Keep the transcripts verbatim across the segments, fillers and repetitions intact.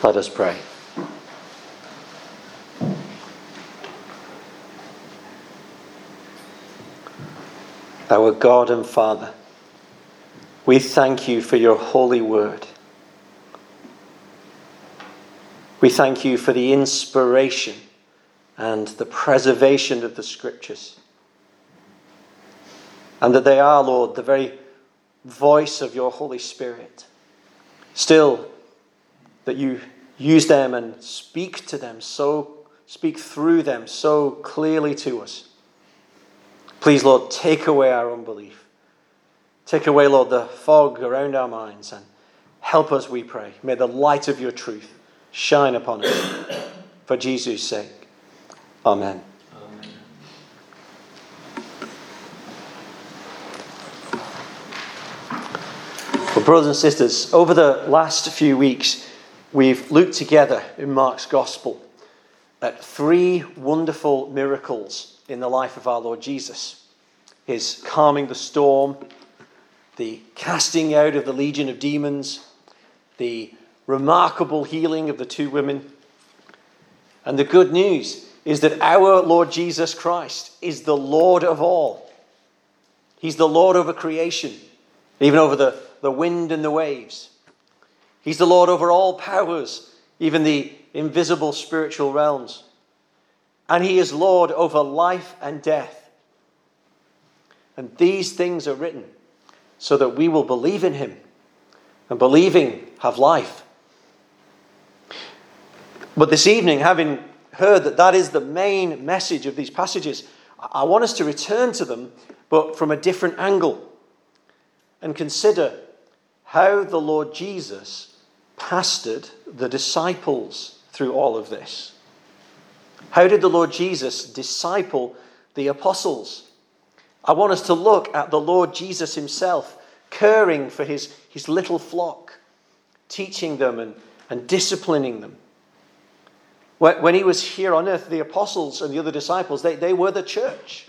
Let us pray. Our God and Father, we thank you for your holy word. We thank you for the inspiration and the preservation of the scriptures. And that they are, Lord, the very voice of your Holy Spirit. Still, that you use them and speak to them, so speak through them so clearly to us. Please, Lord, take away our unbelief. Take away, Lord, the fog around our minds and help us, we pray. May the light of your truth shine upon us. For Jesus' sake. Amen. Amen. Well, brothers and sisters, over the last few weeks, we've looked together in Mark's Gospel at three wonderful miracles in the life of our Lord Jesus. His calming the storm, the casting out of the legion of demons, the remarkable healing of the two women. And the good news is that our Lord Jesus Christ is the Lord of all. He's the Lord over creation, even over the, the wind and the waves. He's the Lord over all powers, even the invisible spiritual realms. And he is Lord over life and death. And these things are written so that we will believe in him, and believing have life. But this evening, having heard that that is the main message of these passages, I want us to return to them, but from a different angle, and consider how the Lord Jesus pastored the disciples through all of this. How did the Lord Jesus disciple the apostles? I want us to look at the Lord Jesus himself, caring for his, his little flock, teaching them and, and disciplining them. When, when he was here on earth, the apostles and the other disciples, they, they were the church.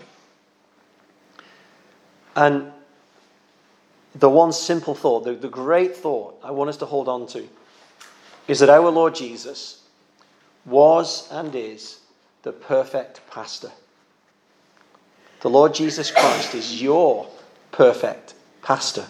And the one simple thought, the, the great thought I want us to hold on to, is that our Lord Jesus was and is the perfect pastor. The Lord Jesus Christ is your perfect pastor.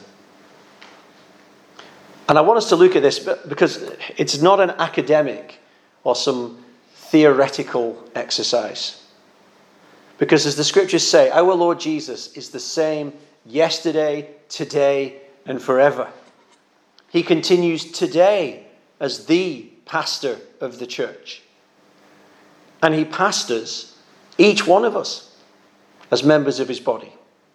And I want us to look at this because it's not an academic or some theoretical exercise. Because as the scriptures say, our Lord Jesus is the same yesterday, today, and forever. He continues today as the pastor of the church. And he pastors each one of us as members of his body.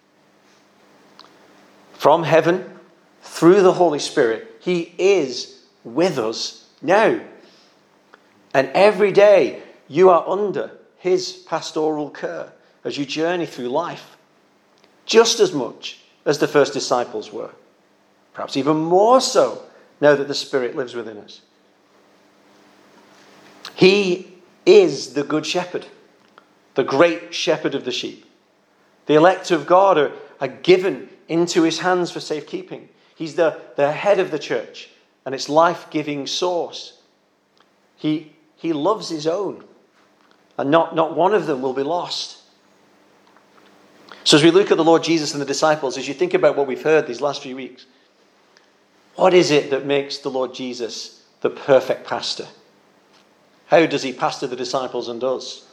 From heaven, through the Holy Spirit, he is with us now. And every day you are under his pastoral care as you journey through life, just as much as the first disciples were. Perhaps even more so now that the Spirit lives within us. He is the good shepherd, the great shepherd of the sheep. The elect of God are, are given into his hands for safekeeping. He's the, the head of the church and its life-giving source. He, he loves his own, and not, not one of them will be lost. So as we look at the Lord Jesus and the disciples, as you think about what we've heard these last few weeks, what is it that makes the Lord Jesus the perfect pastor? How does he pastor the disciples and us?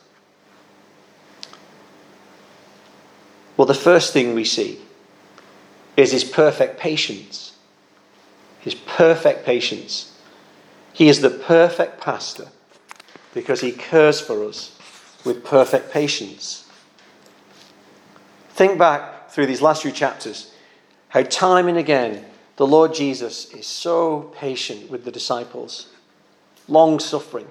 Well, the first thing we see is his perfect patience. His perfect patience. He is the perfect pastor because he cares for us with perfect patience. Think back through these last few chapters, how time and again the Lord Jesus is so patient with the disciples, long-suffering.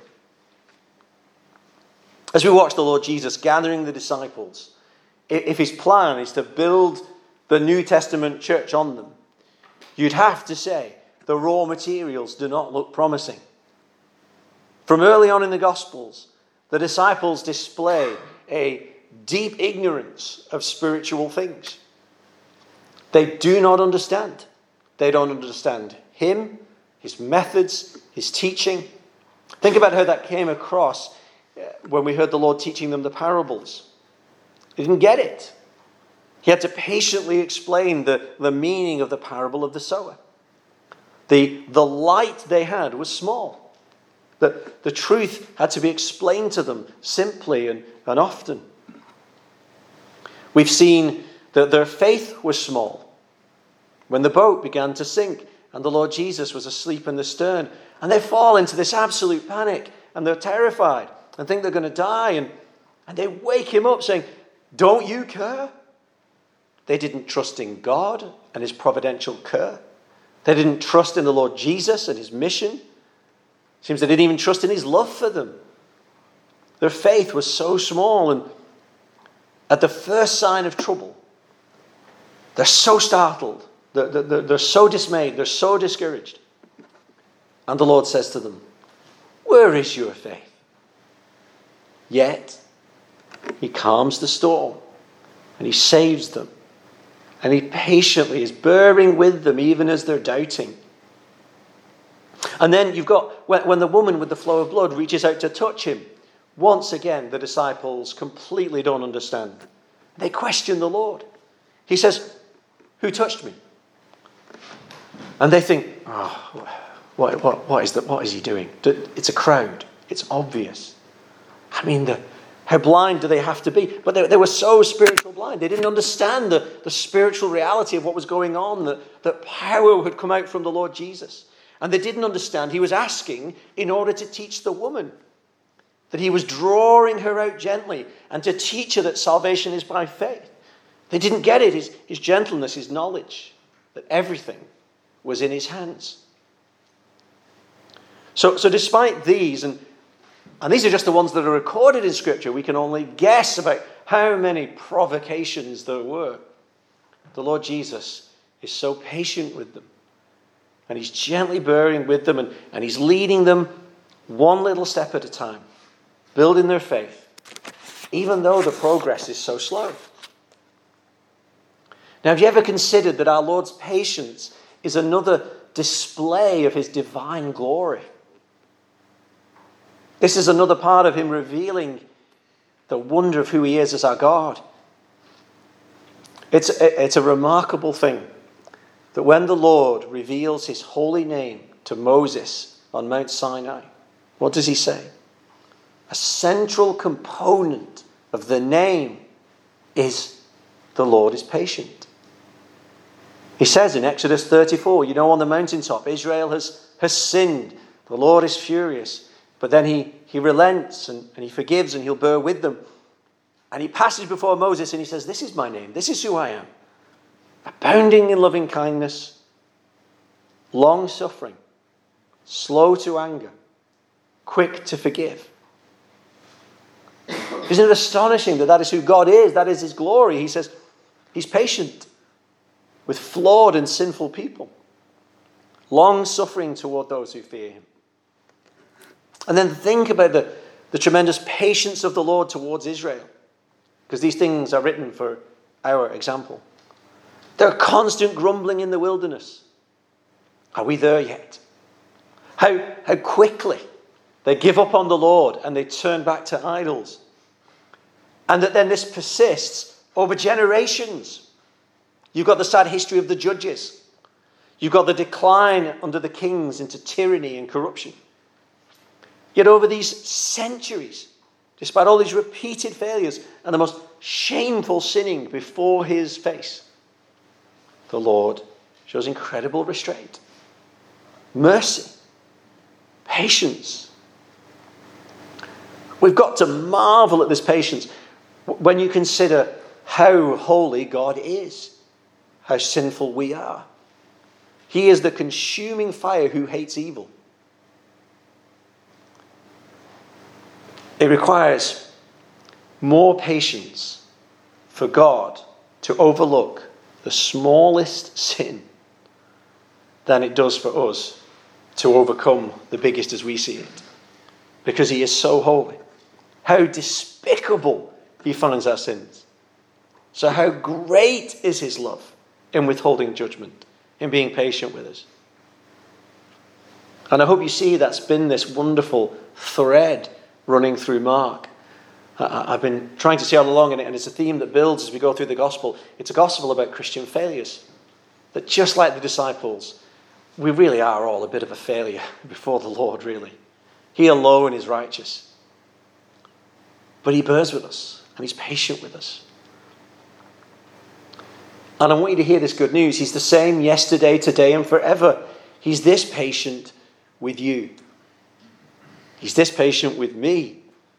As we watch the Lord Jesus gathering the disciples, if his plan is to build the New Testament church on them, you'd have to say the raw materials do not look promising. From early on in the Gospels, the disciples display a deep ignorance of spiritual things. They do not understand. They don't understand him, his methods, his teaching, Think about how that came across when we heard the Lord teaching them the parables. They didn't get it. He had to patiently explain the, the meaning of the parable of the sower. The, the light they had was small. The, the truth had to be explained to them simply and, and often. We've seen that their faith was small. When the boat began to sink and the Lord Jesus was asleep in the stern, and they fall into this absolute panic and they're terrified and think they're going to die, and, and they wake him up saying, "Don't you care?" They didn't trust in God and his providential care. They didn't trust in the Lord Jesus and his mission. Seems they didn't even trust in his love for them. Their faith was so small, and at the first sign of trouble, they're so startled. They're, they're, they're so dismayed. They're so discouraged. And the Lord says to them, "Where is your faith?" Yet, he calms the storm and he saves them. And he patiently is bearing with them even as they're doubting. And then you've got, when, when the woman with the flow of blood reaches out to touch him, once again the disciples completely don't understand. They question the Lord. He says, "Who touched me?" And they think, oh, what, what, what, is that, what is he doing? It's a crowd. It's obvious. I mean, the... How blind do they have to be? But they, they were so spiritual blind. They didn't understand the, the spiritual reality of what was going on, that, that power had come out from the Lord Jesus. And they didn't understand he was asking in order to teach the woman, that he was drawing her out gently and to teach her that salvation is by faith. They didn't get it, his, his gentleness, his knowledge, that everything was in his hands. So, so despite these, and And these are just the ones that are recorded in Scripture, we can only guess about how many provocations there were. The Lord Jesus is so patient with them. And he's gently bearing with them, and, and he's leading them one little step at a time, building their faith, even though the progress is so slow. Now, have you ever considered that our Lord's patience is another display of his divine glory? This is another part of him revealing the wonder of who he is as our God. It's a, it's a remarkable thing that when the Lord reveals his holy name to Moses on Mount Sinai, what does he say? A central component of the name is the Lord is patient. He says in Exodus thirty-four, you know, on the mountaintop, Israel has, has sinned. The Lord is furious. But then he, he relents and, and he forgives and he'll bear with them. And he passes before Moses and he says, "This is my name. This is who I am. Abounding in loving kindness, long-suffering, slow to anger, quick to forgive." Isn't it astonishing that that is who God is? That is his glory. He says he's patient with flawed and sinful people, long-suffering toward those who fear him. And then think about the, the tremendous patience of the Lord towards Israel, because these things are written for our example. Their constant grumbling in the wilderness. Are we there yet? How, how quickly they give up on the Lord and they turn back to idols. And that then this persists over generations. You've got the sad history of the judges. You've got the decline under the kings into tyranny and corruption. Yet over these centuries, despite all these repeated failures and the most shameful sinning before his face, the Lord shows incredible restraint, mercy, patience. We've got to marvel at this patience when you consider how holy God is, how sinful we are. He is the consuming fire who hates evil. It requires more patience for God to overlook the smallest sin than it does for us to overcome the biggest as we see it. Because he is so holy. How despicable he finds our sins. So how great is his love in withholding judgment, in being patient with us. And I hope you see that's been this wonderful thread running through Mark. I've been trying to see all along, and it's a theme that builds as we go through the gospel. It's a gospel about Christian failures. That just like the disciples, we really are all a bit of a failure before the Lord, really. He alone is righteous. But he bears with us, and he's patient with us. And I want you to hear this good news. He's the same yesterday, today, and forever. He's this patient with you. He's this patient with me.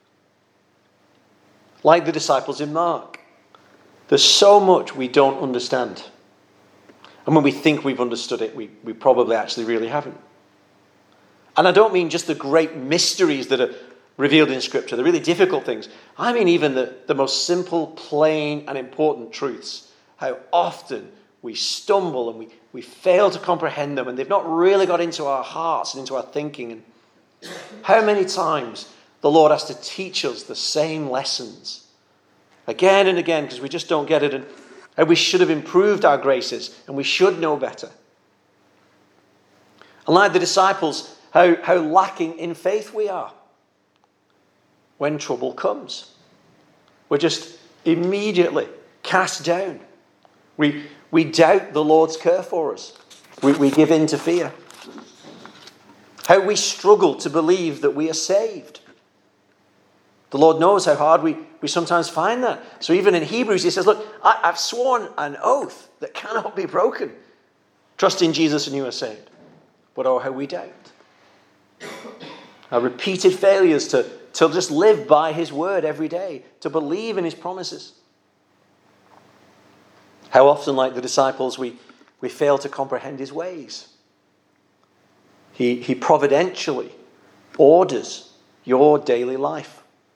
Like the disciples in Mark. There's so much we don't understand. And when we think we've understood it, we, we probably actually really haven't. And I don't mean just the great mysteries that are revealed in Scripture, the really difficult things. I mean even the, the most simple, plain, and important truths. How often we stumble and we, we fail to comprehend them, and they've not really got into our hearts and into our thinking. And how many times the Lord has to teach us the same lessons again and again because we just don't get it, and, and we should have improved our graces and we should know better. And like the disciples, how, how lacking in faith we are when trouble comes. We're just immediately cast down. We, we doubt the Lord's care for us. We, we give in to fear. How we struggle to believe that we are saved. The Lord knows how hard we, we sometimes find that. So even in Hebrews, he says, look, I, I've sworn an oath that cannot be broken. Trust in Jesus and you are saved. But oh, how we doubt. Our repeated failures to, to just live by his word every day, to believe in his promises. How often, like the disciples, we, we fail to comprehend his ways. He, he providentially orders your daily life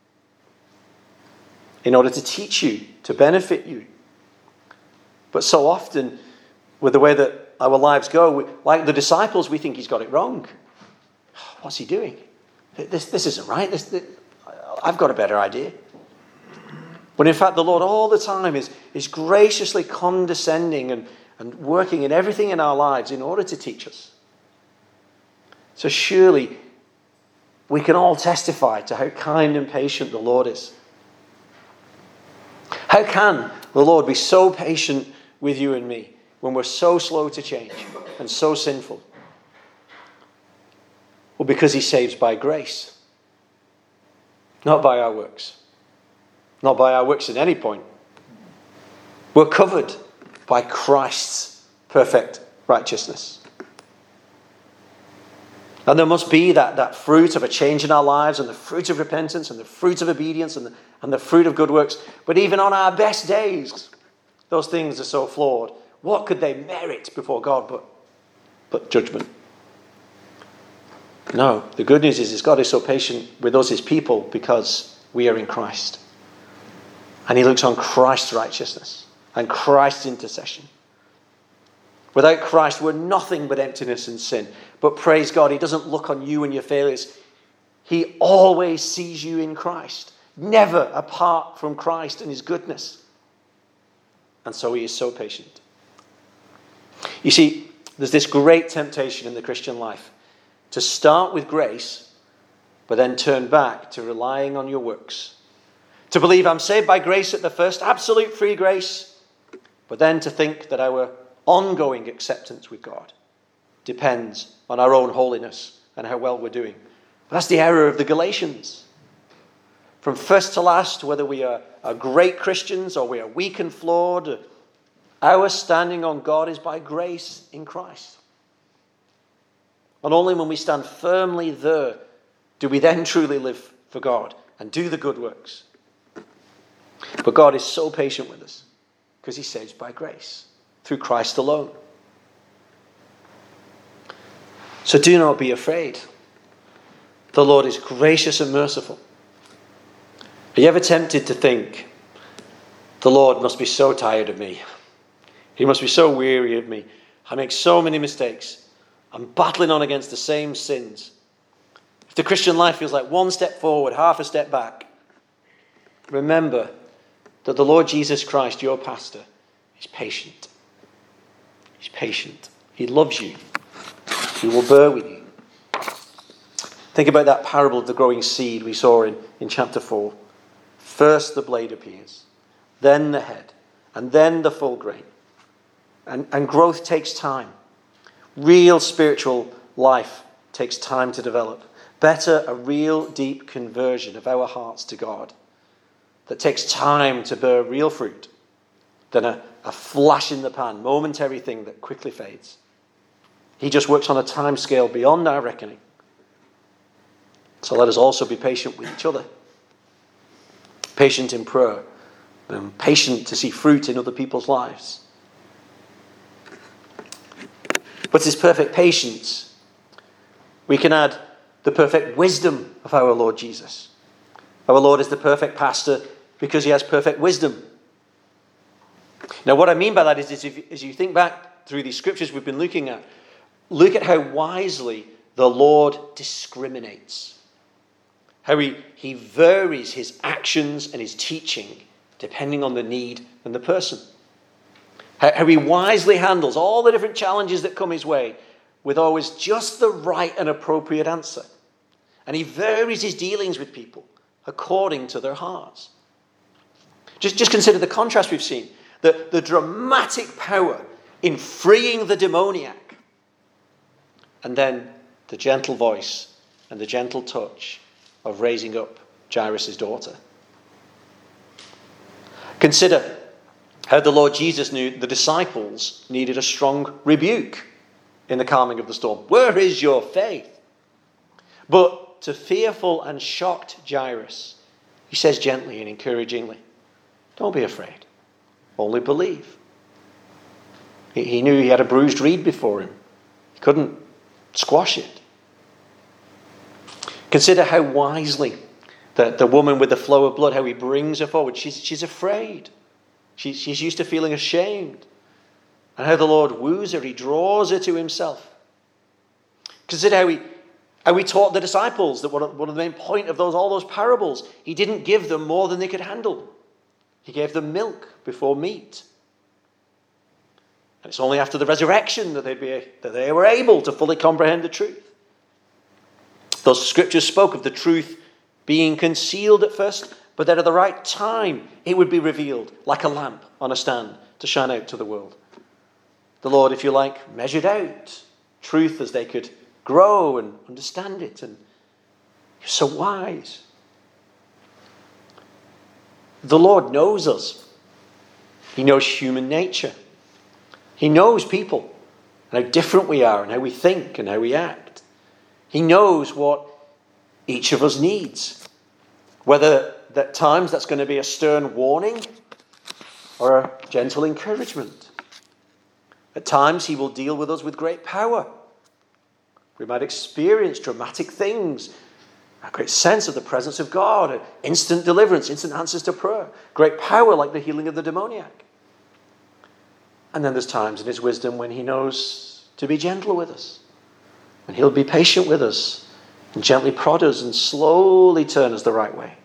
in order to teach you, to benefit you. But so often, with the way that our lives go, we, like the disciples, we think he's got it wrong. What's he doing? This, this isn't right. This, this, I've got a better idea. But in fact, the Lord all the time is, is graciously condescending and, and working in everything in our lives in order to teach us. So surely we can all testify to how kind and patient the Lord is. How can the Lord be so patient with you and me when we're so slow to change and so sinful? Well, because he saves by grace, not by our works. Not by our works at any point. We're covered by Christ's perfect righteousness. And there must be that, that fruit of a change in our lives, and the fruit of repentance, and the fruit of obedience, and the, and the fruit of good works. But even on our best days, those things are so flawed. What could they merit before God but, but judgment? No, the good news is, is God is so patient with us, his people, because we are in Christ. And he looks on Christ's righteousness and Christ's intercession. Without Christ, we're nothing but emptiness and sin. But praise God, he doesn't look on you and your failures. He always sees you in Christ, never apart from Christ and his goodness. And so he is so patient. You see, there's this great temptation in the Christian life to start with grace, but then turn back to relying on your works. To believe I'm saved by grace at the first, absolute free grace, but then to think that our ongoing acceptance with God depends on our own holiness and how well we're doing. But that's the error of the Galatians. From first to last, whether we are, are great Christians or we are weak and flawed, our standing on God is by grace in Christ. And only when we stand firmly there do we then truly live for God and do the good works. But God is so patient with us because he saves by grace through Christ alone. So do not be afraid. The Lord is gracious and merciful. Are you ever tempted to think, the Lord must be so tired of me. He must be so weary of me. I make so many mistakes. I'm battling on against the same sins. If the Christian life feels like one step forward, half a step back, remember that the Lord Jesus Christ, your pastor, is patient. He's patient. He loves you. He will bear with you. Think about that parable of the growing seed we saw in, in chapter four. First the blade appears, then the head, and then the full grain. And, and growth takes time. Real spiritual life takes time to develop. Better a real deep conversion of our hearts to God that takes time to bear real fruit than a, a flash in the pan, momentary thing that quickly fades. He just works on a time scale beyond our reckoning. So let us also be patient with each other. Patient in prayer. And patient to see fruit in other people's lives. But this perfect patience, we can add the perfect wisdom of our Lord Jesus. Our Lord is the perfect pastor because he has perfect wisdom. Now what I mean by that is, is if, as you think back through these scriptures we've been looking at, look at how wisely the Lord discriminates. How he, he varies his actions and his teaching depending on the need and the person. How, how he wisely handles all the different challenges that come his way with always just the right and appropriate answer. And he varies his dealings with people according to their hearts. Just, just consider the contrast we've seen. The, the dramatic power in freeing the demoniac. And then the gentle voice and the gentle touch of raising up Jairus' daughter. Consider how the Lord Jesus knew the disciples needed a strong rebuke in the calming of the storm. Where is your faith? But to fearful and shocked Jairus, he says gently and encouragingly, don't be afraid, only believe. He, he knew he had a bruised reed before him. He couldn't squash it. Consider how wisely the, the woman with the flow of blood, how he brings her forward. She's, she's afraid. She's, she's used to feeling ashamed. And how the Lord woos her. He draws her to himself. Consider how he, how he taught the disciples that one of, one of the main point of those all those parables, he didn't give them more than they could handle. He gave them milk before meat. And it's only after the resurrection that, they'd be, that they were able to fully comprehend the truth. Those scriptures spoke of the truth being concealed at first, but that at the right time it would be revealed like a lamp on a stand to shine out to the world. The Lord, if you like, measured out truth as they could grow and understand it. And you're so wise. The Lord knows us. He knows human nature. He knows people and how different we are and how we think and how we act. He knows what each of us needs. Whether at times that's going to be a stern warning or a gentle encouragement. At times he will deal with us with great power. We might experience dramatic things, a great sense of the presence of God, instant deliverance, instant answers to prayer, great power like the healing of the demoniac. And then there's times in his wisdom when he knows to be gentle with us. And he'll be patient with us and gently prod us and slowly turn us the right way.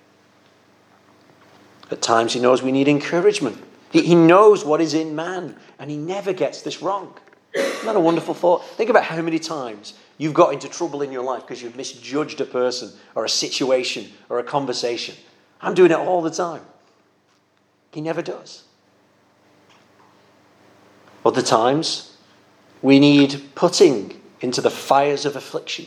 At times he knows we need encouragement. He, he knows what is in man and he never gets this wrong. Isn't that a wonderful thought? Think about how many times you've got into trouble in your life because you've misjudged a person or a situation or a conversation. I'm doing it all the time. He never does. Other times we need putting into the fires of affliction.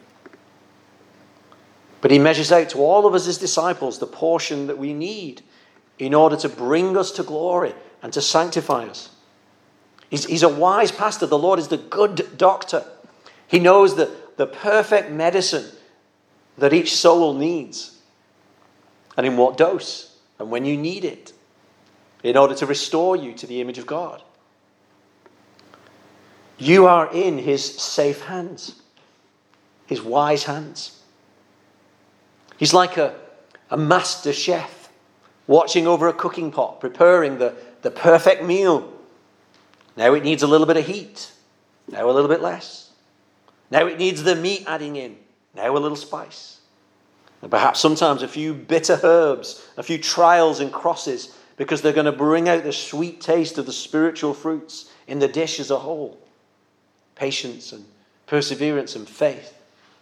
But he measures out to all of us as disciples the portion that we need in order to bring us to glory and to sanctify us. He's, he's a wise pastor. The Lord is the good doctor. He knows the, the perfect medicine that each soul needs and in what dose and when you need it in order to restore you to the image of God. You are in his safe hands, his wise hands. He's like a, a master chef watching over a cooking pot, preparing the, the perfect meal. Now it needs a little bit of heat, now a little bit less. Now it needs the meat adding in, now a little spice. And perhaps sometimes a few bitter herbs, a few trials and crosses, because they're going to bring out the sweet taste of the spiritual fruits in the dish as a whole. Patience and perseverance and faith.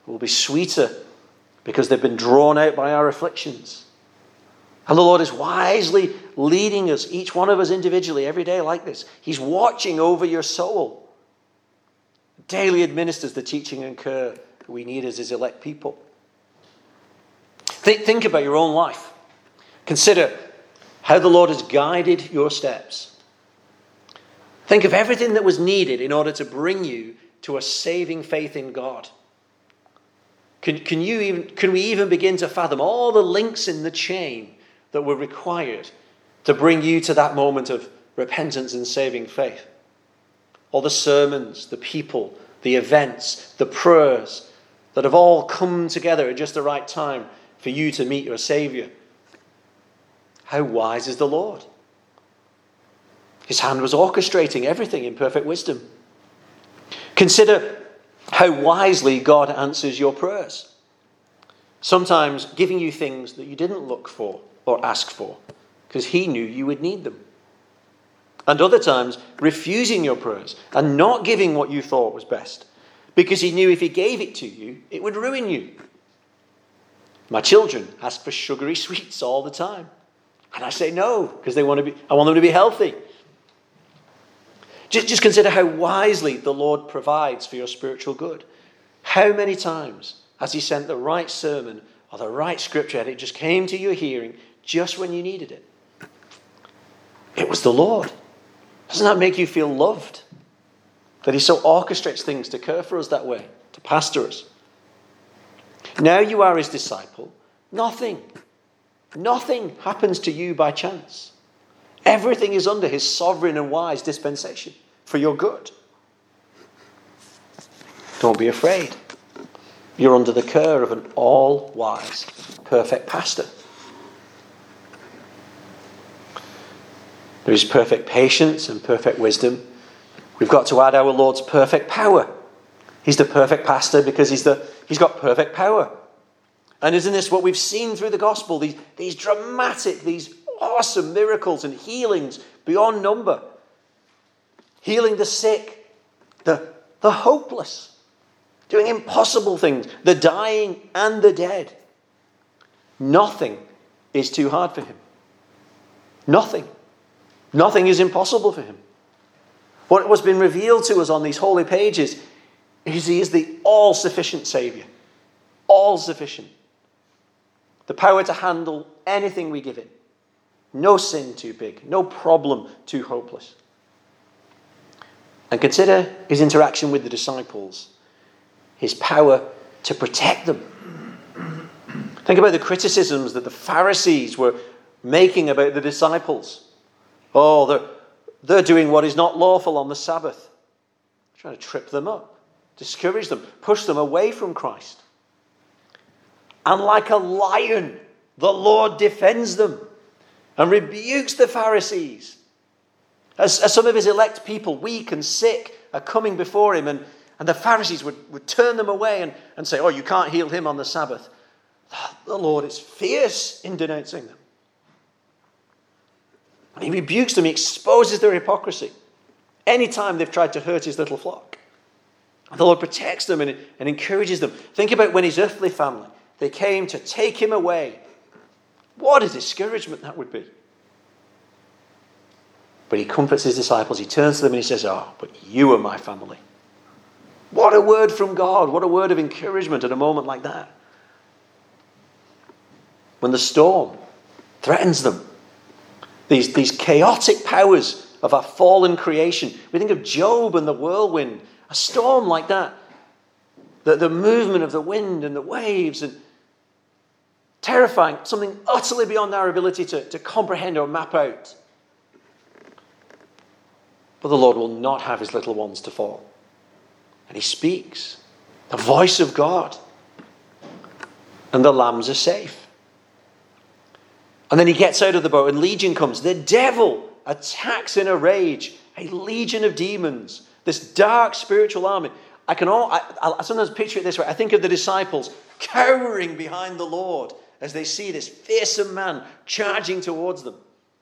will be sweeter because they've been drawn out by our afflictions. And the Lord is wisely leading us, each one of us individually, every day like this. He's watching over your soul. Daily administers the teaching and care that we need as his elect people. Think, think about your own life. Consider how the Lord has guided your steps. Think of everything that was needed in order to bring you to a saving faith in God. Can, can, you even, can we even begin to fathom all the links in the chain that were required to bring you to that moment of repentance and saving faith? All the sermons, the people, the events, the prayers that have all come together at just the right time for you to meet your Saviour. How wise is the Lord? His hand was orchestrating everything in perfect wisdom. Consider how wisely God answers your prayers. Sometimes giving you things that you didn't look for or ask for because he knew you would need them. And other times refusing your prayers and not giving what you thought was best because he knew if he gave it to you, it would ruin you. My children ask for sugary sweets all the time. And I say no because they want to be, I want them to be healthy. Just, just consider how wisely the Lord provides for your spiritual good. How many times has he sent the right sermon or the right scripture and it just came to your hearing just when you needed it? It was the Lord. Doesn't that make you feel loved? That he so orchestrates things to care for us that way, to pastor us. Now you are his disciple. Nothing, nothing happens to you by chance. Everything is under his sovereign and wise dispensation for your good. Don't be afraid. You're under the care of an all-wise, perfect pastor. There is perfect patience and perfect wisdom. We've got to add our Lord's perfect power. He's the perfect pastor because he's the he's got perfect power. And isn't this what we've seen through the gospel? These, these dramatic, these awesome miracles and healings beyond number. Healing the sick, the, the hopeless, doing impossible things, the dying and the dead. Nothing is too hard for him. Nothing. Nothing is impossible for him. What was been revealed to us on these holy pages is he is the all-sufficient Saviour. All-sufficient. The power to handle anything we give him. No sin too big. No problem too hopeless. And consider his interaction with the disciples. His power to protect them. Think about the criticisms that the Pharisees were making about the disciples. Oh, they're, they're doing what is not lawful on the Sabbath. Trying to trip them up, discourage them, push them away from Christ. And like a lion, the Lord defends them and rebukes the Pharisees. As, as some of his elect people, weak and sick, are coming before him, and, and the Pharisees would, would turn them away and, and say, oh, you can't heal him on the Sabbath. The Lord is fierce in denouncing them. And he rebukes them, he exposes their hypocrisy. Anytime they've tried to hurt his little flock. And the Lord protects them and, and encourages them. Think about when his earthly family, they came to take him away. What a discouragement that would be. But he comforts his disciples. He turns to them and he says, oh, but you are my family. What a word from God. What a word of encouragement at a moment like that. When the storm threatens them. These, these chaotic powers of our fallen creation. We think of Job and the whirlwind. A storm like that. The, the movement of the wind and the waves. And terrifying. Something utterly beyond our ability to, to comprehend or map out. But the Lord will not have his little ones to fall. And he speaks. The voice of God. And the lambs are safe. And then he gets out of the boat and Legion comes. The devil attacks in a rage. A legion of demons. This dark spiritual army. I can all, I, I sometimes picture it this way. I think of the disciples cowering behind the Lord as they see this fearsome man charging towards them.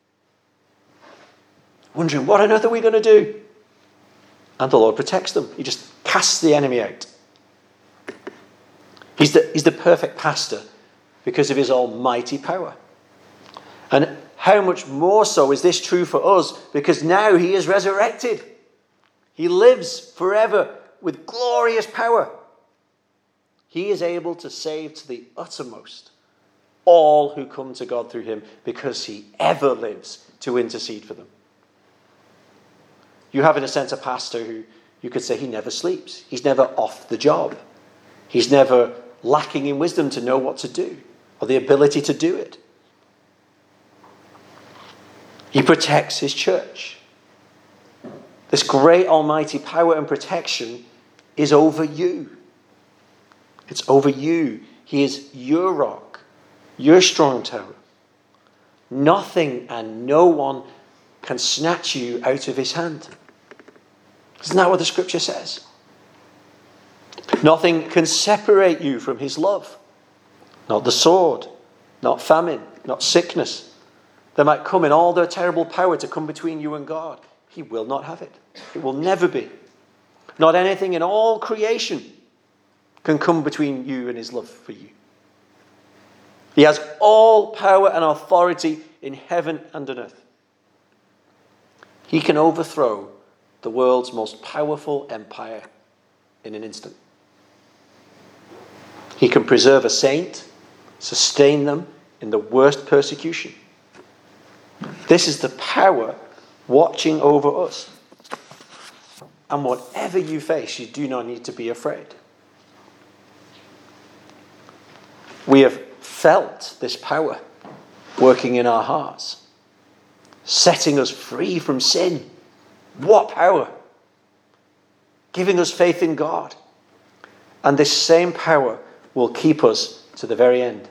Wondering, what on earth are we going to do? And the Lord protects them. He just casts the enemy out. He's the, he's the perfect pastor because of his almighty power. And how much more so is this true for us because now he is resurrected. He lives forever with glorious power. He is able to save to the uttermost all who come to God through him because he ever lives to intercede for them. You have, in a sense, a pastor who you could say he never sleeps. He's never off the job. He's never lacking in wisdom to know what to do or the ability to do it. He protects his church. This great almighty power and protection is over you. It's over you. He is your rock, your strong tower. Nothing and no one can snatch you out of his hand. Isn't that what the scripture says? Nothing can separate you from his love. Not the sword, not famine, not sickness. They might come in all their terrible power to come between you and God. He will not have it. It will never be. Not anything in all creation can come between you and his love for you. He has all power and authority in heaven and on earth. He can overthrow the world's most powerful empire in an instant. He can preserve a saint, sustain them in the worst persecution. This is the power watching over us. And whatever you face, you do not need to be afraid. We have felt this power working in our hearts, setting us free from sin. What power! Giving us faith in God. And this same power will keep us to the very end.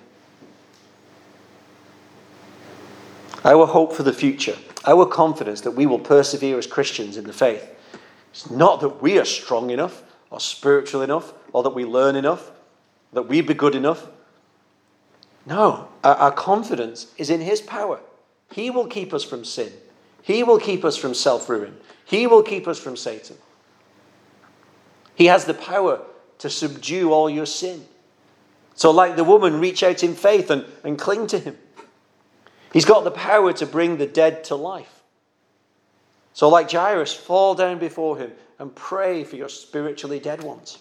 Our hope for the future, our confidence that we will persevere as Christians in the faith, it's not that we are strong enough or spiritual enough or that we learn enough, that we be good enough. No, our, our confidence is in his power. He will keep us from sin. He will keep us from self-ruin. He will keep us from Satan. He has the power to subdue all your sin. So like the woman, reach out in faith and, and cling to him. He's got the power to bring the dead to life. So like Jairus, fall down before him and pray for your spiritually dead ones.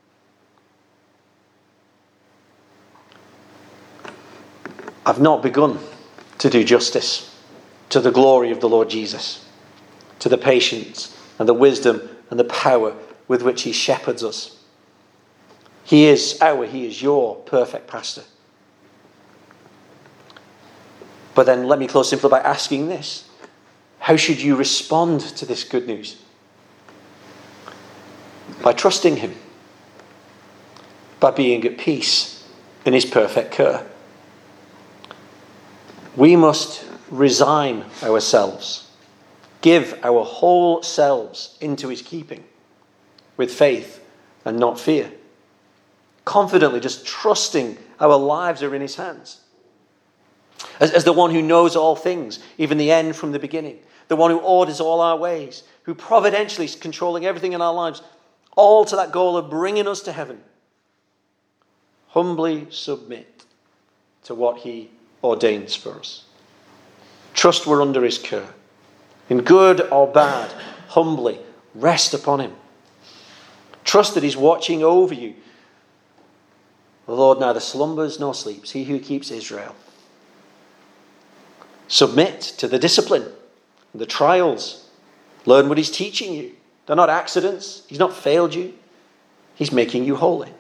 I've not begun to do justice to the glory of the Lord Jesus, to the patience and the wisdom and the power with which he shepherds us. He is our, he is your perfect pastor. But then let me close simply by asking this. How should you respond to this good news? By trusting him. By being at peace in his perfect care. We must resign ourselves, give our whole selves into his keeping with faith and not fear. Confidently just trusting our lives are in his hands. As, as the one who knows all things, even the end from the beginning. The one who orders all our ways. Who providentially is controlling everything in our lives. All to that goal of bringing us to heaven. Humbly submit to what he ordains for us. Trust we're under his care. In good or bad, humbly rest upon him. Trust that he's watching over you. The Lord neither slumbers nor sleeps, he who keeps Israel. Submit to the discipline, the trials. Learn what he's teaching you. They're not accidents. He's not failed you. He's making you holy.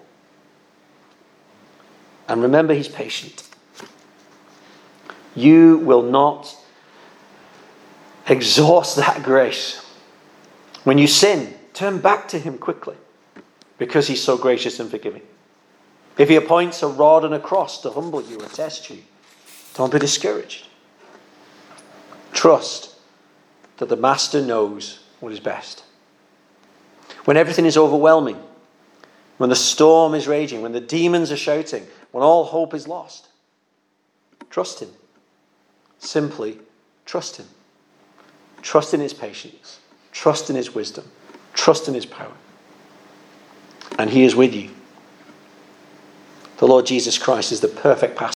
And remember, he's patient. You will not exhaust that grace. When you sin, turn back to him quickly because he's so gracious and forgiving. If he appoints a rod and a cross to humble you and test you, don't be discouraged. Trust that the master knows what is best. When everything is overwhelming, when the storm is raging, when the demons are shouting, when all hope is lost, trust him. Simply trust him. Trust in his patience. Trust in his wisdom. Trust in his power. And he is with you. The Lord Jesus Christ is the perfect Passover.